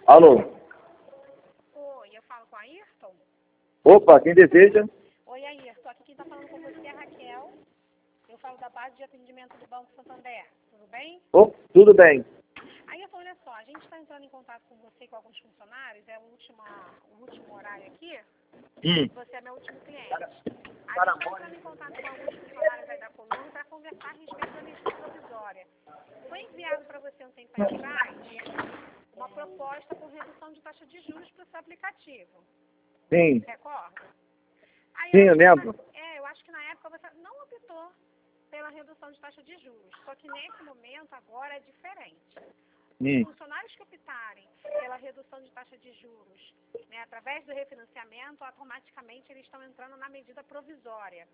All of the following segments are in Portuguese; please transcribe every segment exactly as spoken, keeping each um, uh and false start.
Alô? Oi, eu falo com a Ayrton? Opa, quem deseja? Oi, Ayrton. Aqui quem está falando com você é a Raquel. Eu falo da base de atendimento do Banco Santander. Tudo bem? Oh, tudo bem. Ayrton, olha só, a gente está entrando em contato com você e com alguns funcionários. É o último, o último horário aqui. Hum. Você é meu último cliente. A gente está entrando em contato com alguns funcionários aí da Coluna para conversar a respeito da medida provisória. Foi enviado para você um tempo atrás uma proposta com redução de taxa de juros para o seu aplicativo. Sim. Recorda? Aí Sim, eu acho que na- lembro. é, eu acho que na época você não optou pela redução de taxa de juros. Só que nesse momento agora é diferente. Os Hum. funcionários que optarem pela redução de taxa de juros, né, através do refinanciamento, automaticamente eles estão entrando na medida provisória.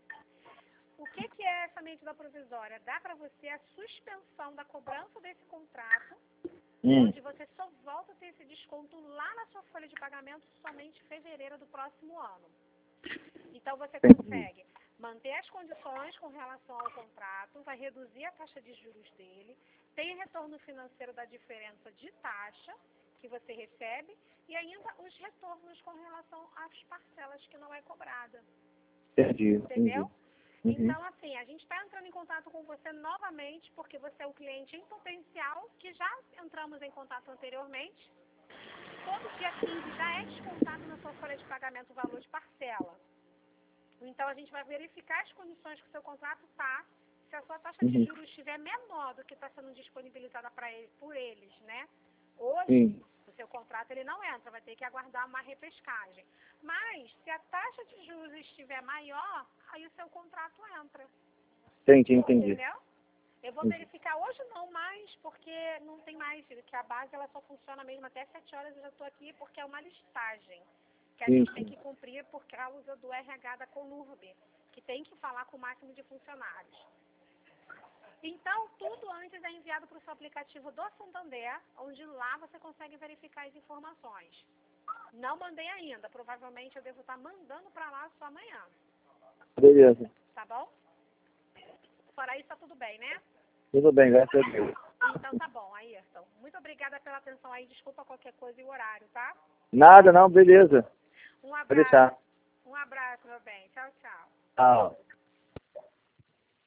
O que, que é essa medida provisória? Dá para você a suspensão da cobrança desse contrato, Hum. onde você só volta a ter esse desconto lá na sua folha de pagamento somente em fevereiro do próximo ano. Então você consegue manter as condições com relação ao contrato, vai reduzir a taxa de juros dele, tem retorno financeiro da diferença de taxa que você recebe e ainda os retornos com relação às parcelas que não é cobrada. Entendi, Entendeu? entendi. Uhum. Então, assim, a gente está entrando em contato com você novamente, porque você é um cliente em potencial, que já entramos em contato anteriormente. Todo dia quinze já é descontado na sua folha de pagamento o valor de parcela. Então, a gente vai verificar as condições que o seu contrato está. Se a sua taxa de Uhum. juros estiver menor do que está sendo disponibilizada para ele, por eles, né? Hoje, Sim. o seu contrato ele não entra, vai ter que aguardar uma repescagem. Mas, se a taxa de juros estiver maior, aí o seu contrato entra. Entendi, entendi. Entendeu? Eu vou Entendi. verificar hoje não mais, porque não tem mais, que a base ela só funciona mesmo até sete horas, eu já estou aqui porque é uma listagem que a Sim, gente tem sim. que cumprir por causa do R H da Colurb, que tem que falar com o máximo de funcionários. Então, tudo antes é enviado para o seu aplicativo do Santander, onde lá você consegue verificar as informações. Não mandei ainda, provavelmente eu devo estar mandando para lá só amanhã, Beleza. tá bom? Fora isso, tá tudo bem, né? Tudo bem, graças a Deus. Então tá bom, Ayrton. Muito obrigada pela atenção aí, desculpa qualquer coisa e o horário, tá? Nada, não, beleza. Um Vou abraço. deixar. Um abraço, meu bem. Tchau, tchau. Tchau.